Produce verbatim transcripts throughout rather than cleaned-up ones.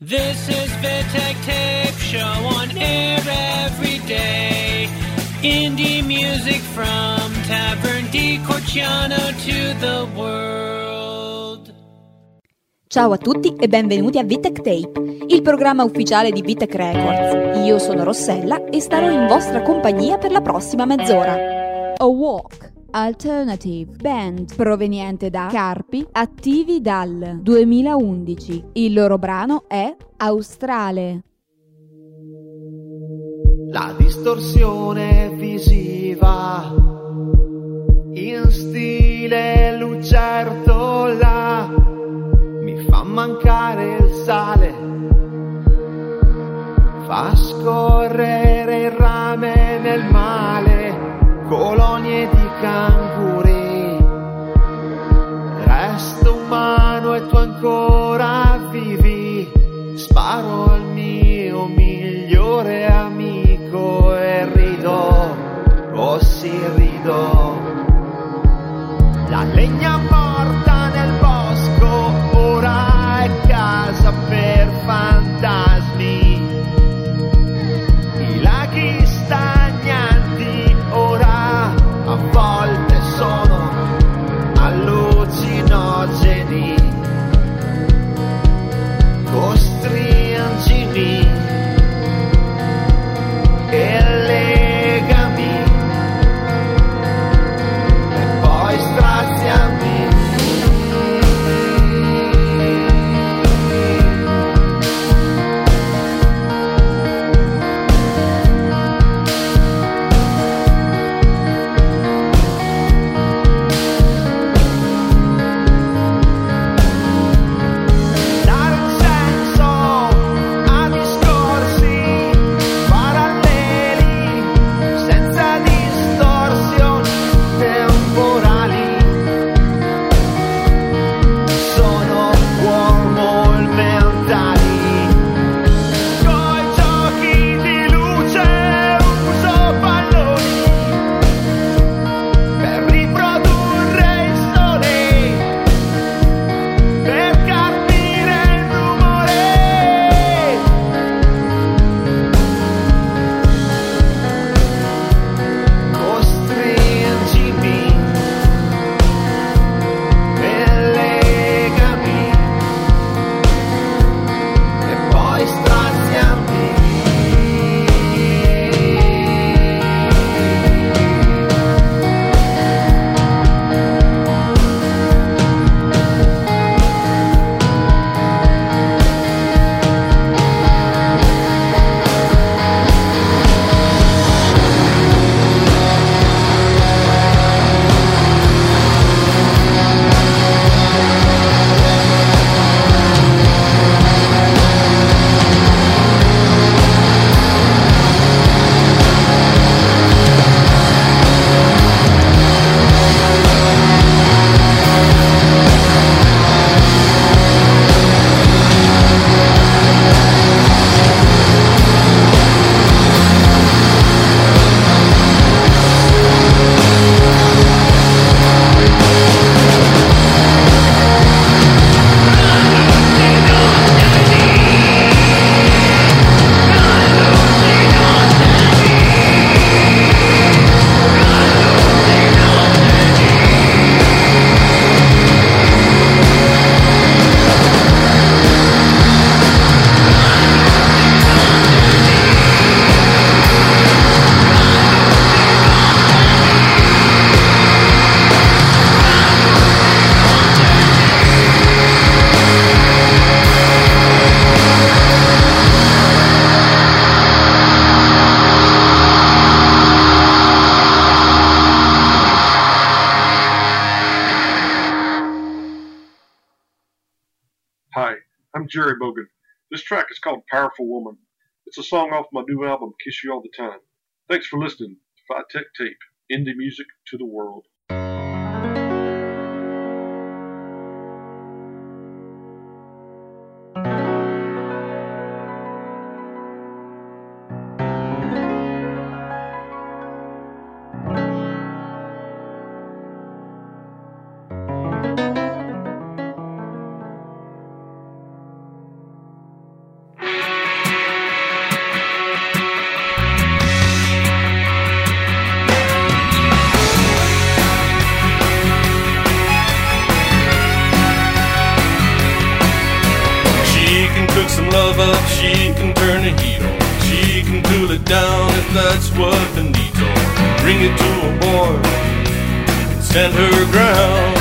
This is Vitek Tape Show on air every day. Indie music from Tavern di Corciano to the world. Ciao a tutti e benvenuti a Vitek Tape, il programma ufficiale di Vitek Records. Io sono Rossella e starò in vostra compagnia per la prossima mezz'ora. A Walk, alternative band proveniente da Carpi, attivi dal duemilaundici. Il loro brano è Australe. La distorsione visiva in stile lucertola mi fa mancare il sale, fa scorrere il rame nel male, colonie di canguri. Resto umano e tu ancora vivi, sparo al mio migliore amico e rido, oh sì rido. La legna morta nel bosco ora è casa per fantasmi, i laghi stagnanti ora a volte sono allucinogeni, costringimi e legami e poi straziami. Hi, I'm Jerry Bogan. This track is called Powerful Woman. It's a song off my new album, Kiss You All the Time. Thanks for listening to Vitek Tape, Indie Music to the World. cook some love up, she can turn the heat on. She can cool it down if that's what the needs are. Bring it to a boil and stand her ground.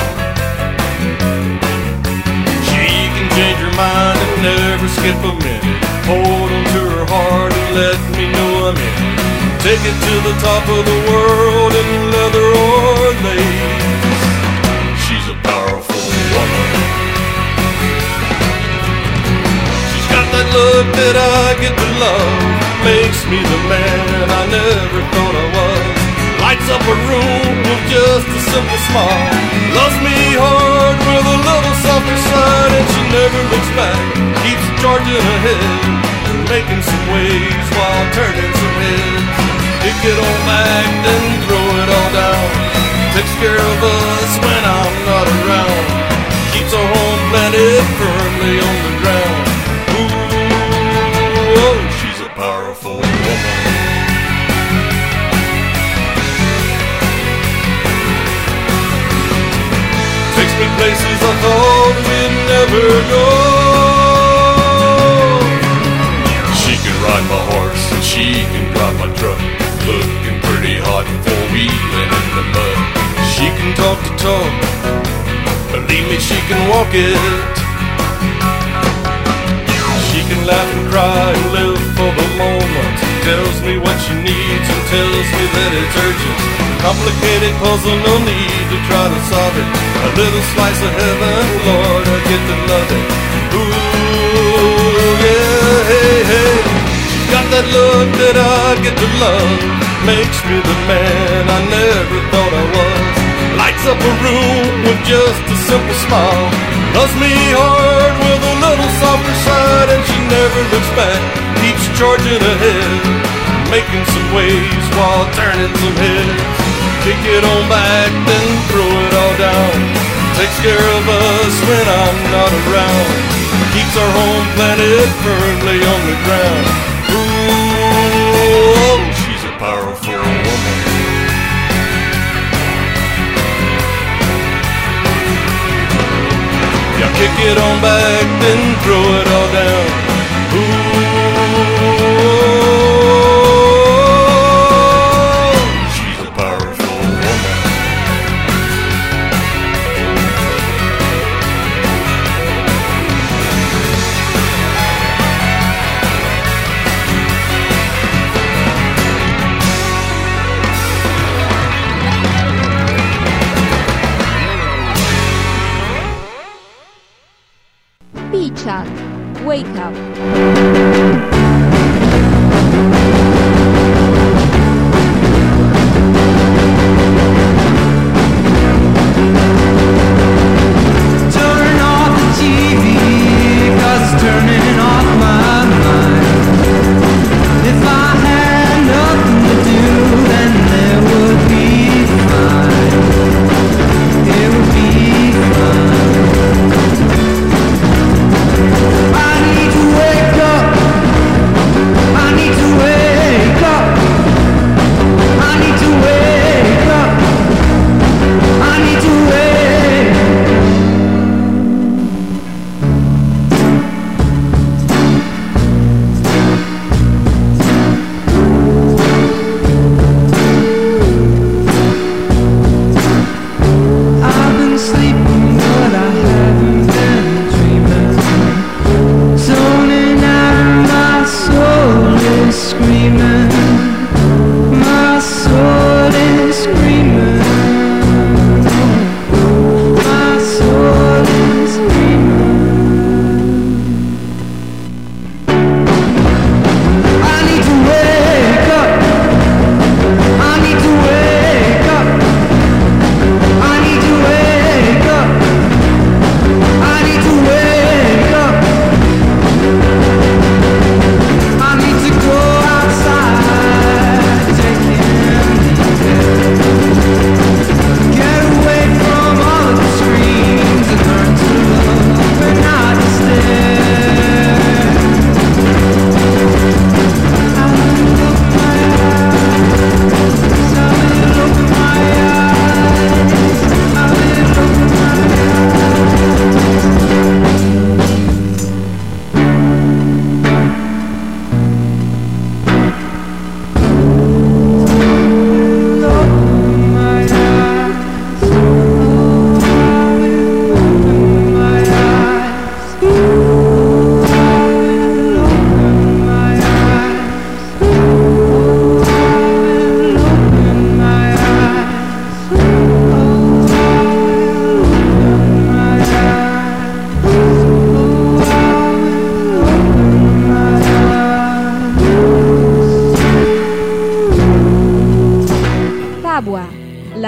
She can change her mind and never skip a minute. Hold on to her heart and let me know I'm in it. Take it to the top of the world in leather or lace. She's a powerful woman. She's got that look that I get to love. Makes me the man I never thought I was. Lights up a room with just a simple smile. Loves me hard with a little softer side. And she never looks back. Keeps charging ahead. Making some waves while turning some heads. Pick it all back, then throw it all down. Takes care of us when I'm not around. Keeps our home planted firmly on the ground. Ooh, oh, she's a powerful woman. Takes me places I thought we'd never go. She can ride my horse and she can drive my truck. Looking pretty hot four-wheeling in the mud. She can talk the talk, believe me, she can walk it. She can laugh and cry and live for the moment. Tells me what she needs and tells me that it's urgent. Complicated puzzle, no need to try to solve it. A little slice of heaven, Lord, I get to love it. Ooh, yeah, hey, hey. Got that look that I get to love. Makes me the man I never thought I was. Lights up a room with just a simple smile. Loves me hard with a little softer side. And she never looks back, keeps charging ahead. Making some waves while turning some heads. Kick it on back, then throw it all down. Takes care of us when I'm not around. Keeps our home planted firmly on the ground. Ooh, she's a powerful woman. Yeah, kick it on back, then throw it all down. Ooh, she's a powerful woman. P-Chat, Wake Up. Turn off the T V, 'cause it's turning off my mind. If I had nothing to do, then there would be fine. It would be fine. I need to wake up.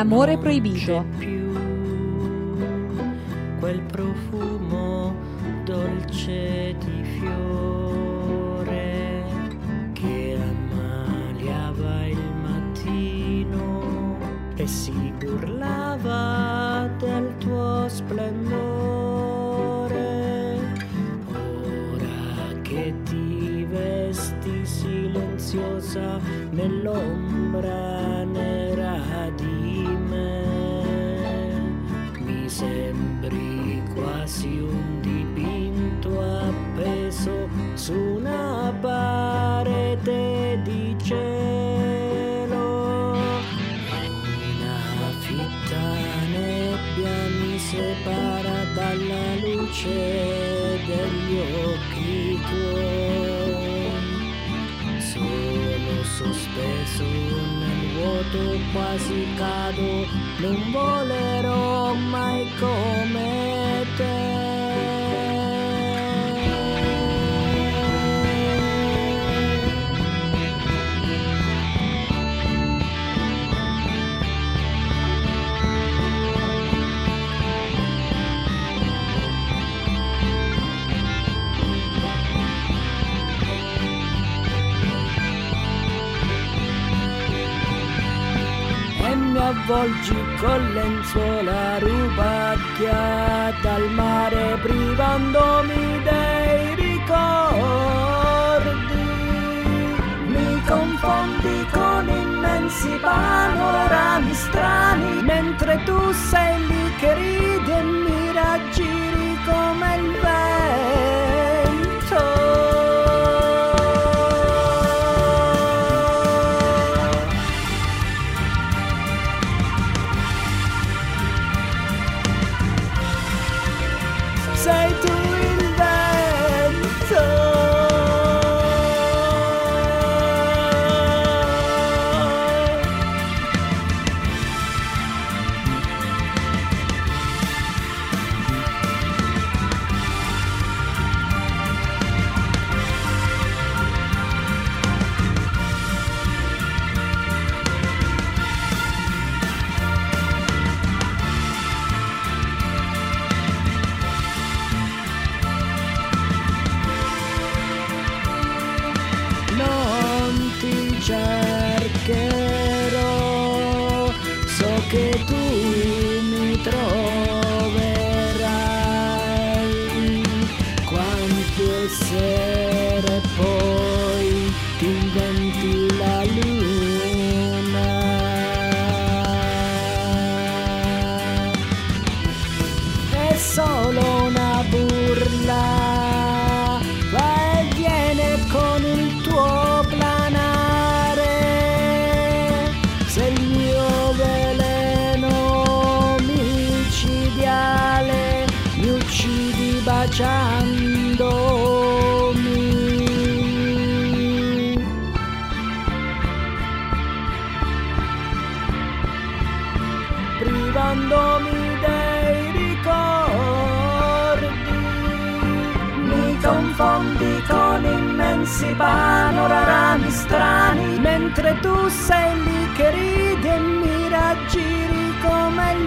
L'amore proibito. Più quel profumo dolce di fiore che ammaliava il mattino e si burlava del tuo splendore. Ora che ti vesti silenziosa nell'ombra nera di me, mi sembri quasi un dipinto appeso su una parete di cielo. Una fitta nebbia mi separa dalla luce degli occhi tuoi. Sono sospeso nel vuoto, quasi cado, non volerò mai come te. Mi avvolgi con lenzuola rubacchia dal mare, privandomi dei ricordi. Mi confondi con immensi panorami strani, mentre tu sei lì che ridi e mi raggiri come il vento. Sei tu il vento. Cercherò, so che tu mi troverai quante sere, poi ti inventi la luna. È solo una burla, va e viene con il tuo planare. Se il mio veleno micidiale mi uccidi baciandomi, privandomi dei ricordi, mi confondi con immensi panorami strani, mentre tu sei lì che ridi e mi raggiri come il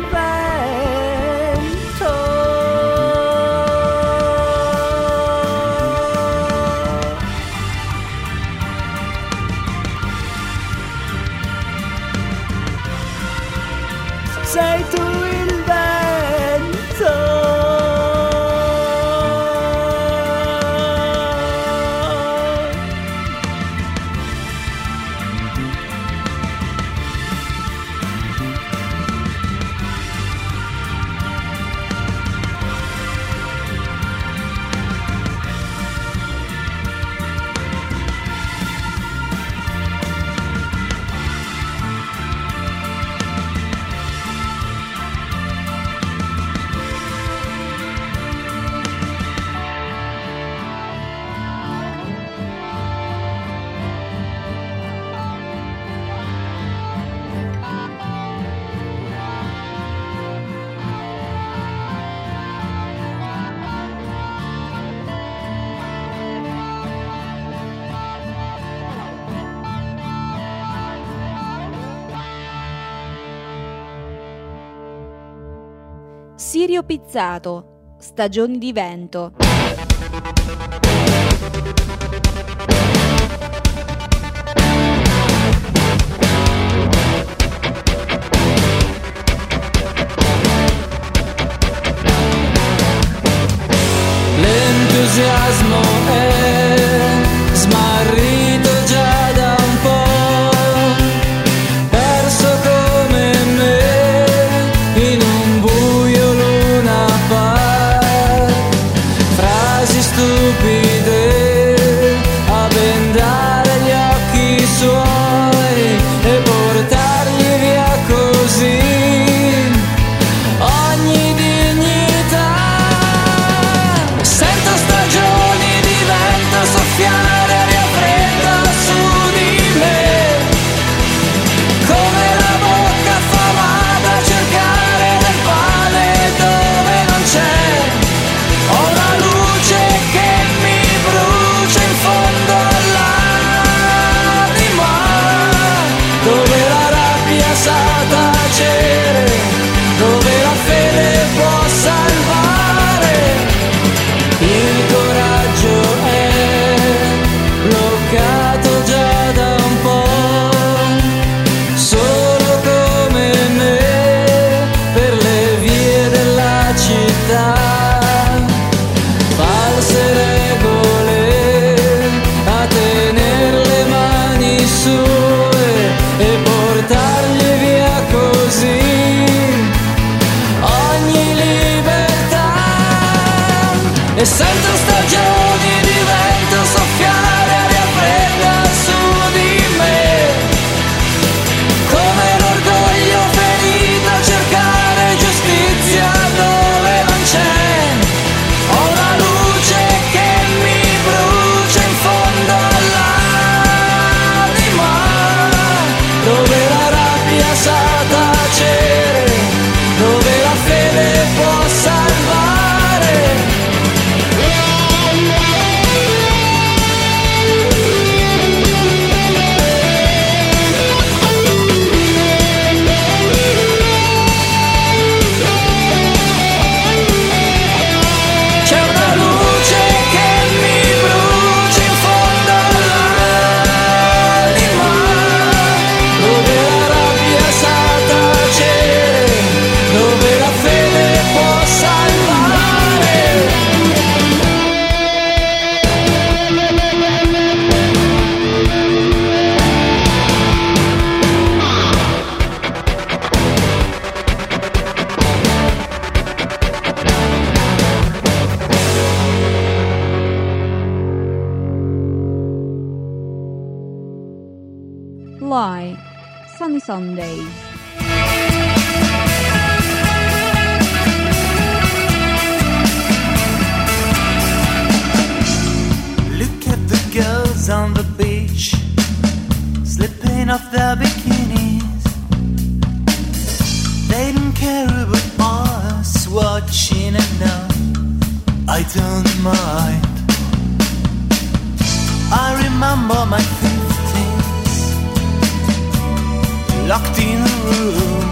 vento. Sei tu il vento. Sirio Pizzato, Stagioni di vento. L'entusiasmo è smarrito già da un po', perso come me in un buio Luna Park. Frasi stupide a bendare gli occhi suoi e portargli via così ogni dignità. Sento stagioni di vento soffiare aria fredda su di me, come la bocca affamata a cercare del pane dove non c'è. Ho una luce che mi brucia in fondo all'anima, dove la rabbia sa tacere, dove la fede può salvare. Il coraggio è bloccato già da un po', solo come me per le vie della città. False regole a tenere le mani sue e portargli via così ogni libertà. E sento stagioni di vento soffiare aria fredda su di me, come l'orgoglio ferito a cercare giustizia dove non c'è. Ho una luce che mi brucia in fondo all'anima, dove la rabbia sa tacere, dove la fede può salvare. C'è una luce che mi brucia in fondo all'anima, dove la rabbia sa tacere, dove la fede può salvare. Lie, Sunny Sundays. Look at the girls on the beach, slipping off their bikinis. They don't care about us watching, and no, I don't mind. I remember my fifteens, locked in a room.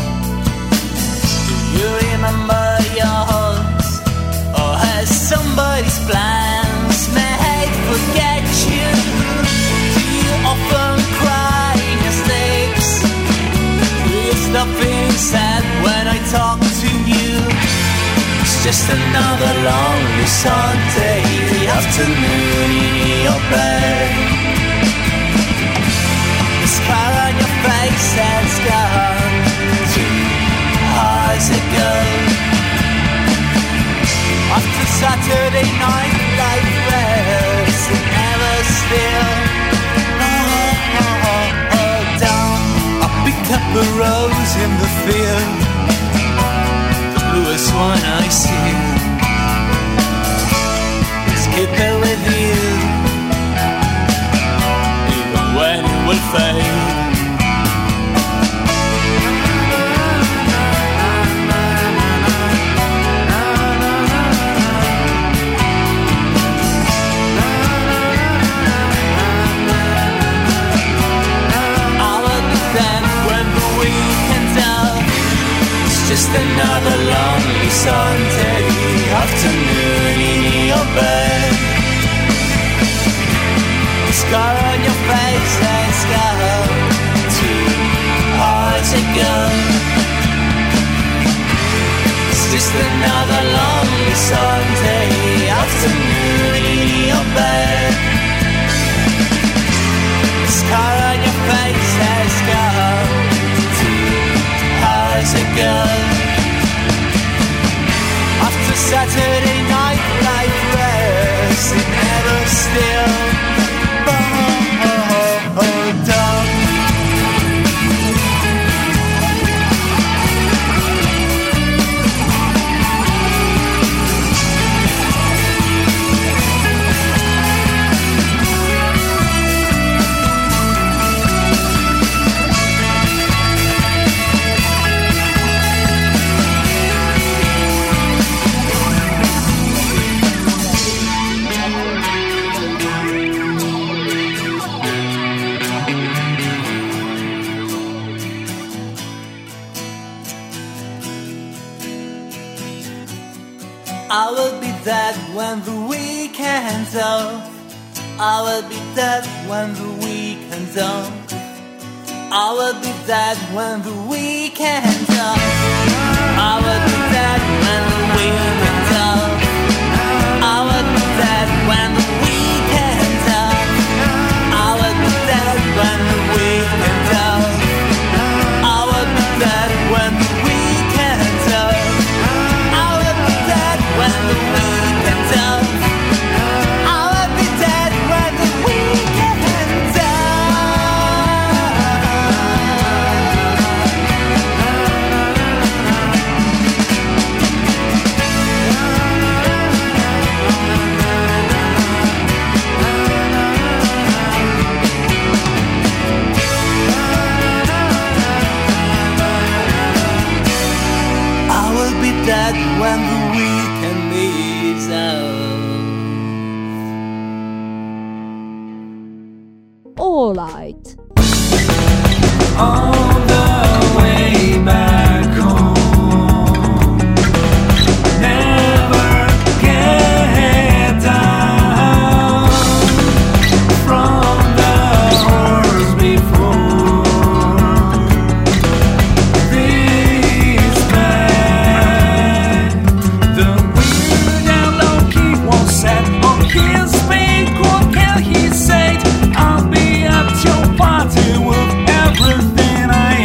Do you remember yours? Or has somebody's plans made forget you? Do you often cry in your sleeps? Do you stop being sad when I talk to you? It's just another lonely Sunday afternoon in your bed. The scar on your face has gone two hours ago. After Saturday night life rest and never still. Oh, oh, oh, oh, down. I picked up a rose in the field, the bluest one I see. Let's keep it with you Sunday afternoon in your bed. Scar on your face and scar two hearts ago. It's just another lonely Sunday afternoon in your bed. Scar on your face and scar two hearts ago. After Saturday night life rest, it never still bowed down. I will be dead when the weekend's off. I will be dead when the weekend's off. I will be dead when the weekend's off. I will be dead when the weekend's off. I will be dead when the weekend's off. I will be dead when the weekend's off. I will be dead when the weekend's off. When the weekend's up, I will be dead when the weekend's I will be dead when the weekend is out. All right. On the way back home, never get down from the horse before. This man, the wind and Loki was set on his feet. What can he say? I'll be at your party with everything I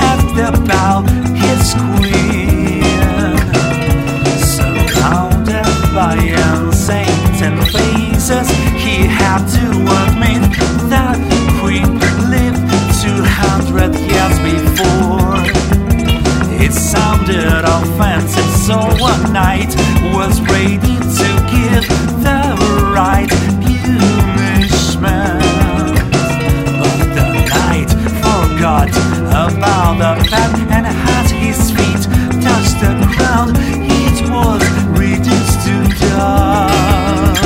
asked about his queen. Surrounded by insane faces, he had to admit that queen lived two hundred years before. It sounded offensive, so one night was ready to give the right punishment. But the knight forgot about the fact, and as his feet touched the ground, it was reduced to dust.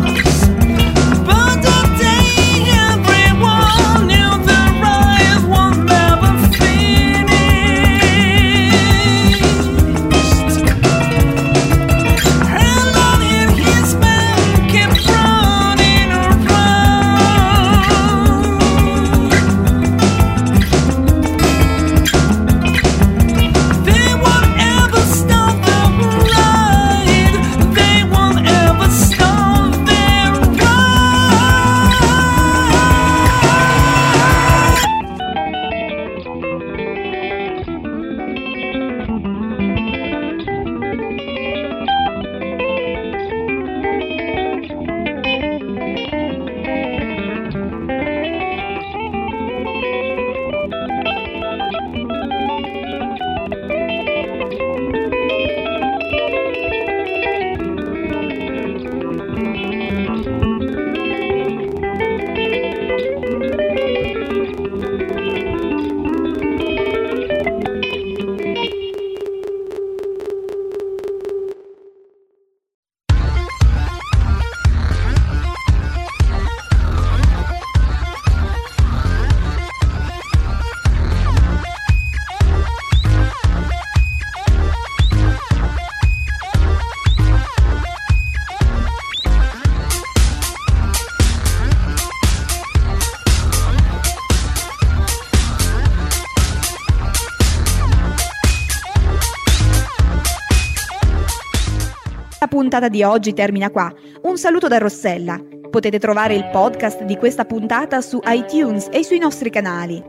But the day everyone knew the riot would never finish, and on in his men kept running around. They won't ever stop the ride. They won't ever stop their ride. La puntata di oggi termina qua. Un saluto da Rossella. Potete trovare il podcast di questa puntata su iTunes e sui nostri canali.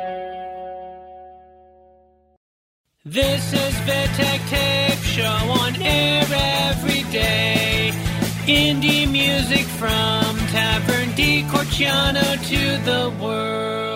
This is Vitek Tape Show on air every day. Indie music from Tavern di Corciano to the world.